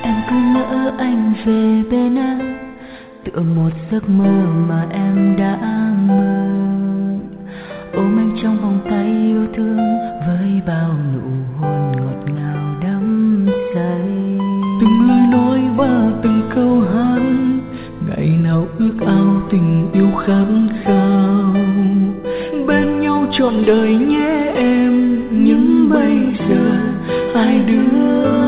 Em cứ ngỡ anh về bên em, tựa một giấc mơ mà em đã mơ. Ôm anh trong vòng tay yêu thương với bao nụ hôn ngọt ngào đắm say. Từng lời nói và từng câu hát, ngày nào ước ao tình yêu khát khao. Bên nhau trọn đời nhé em, nhưng bây giờ hai đứa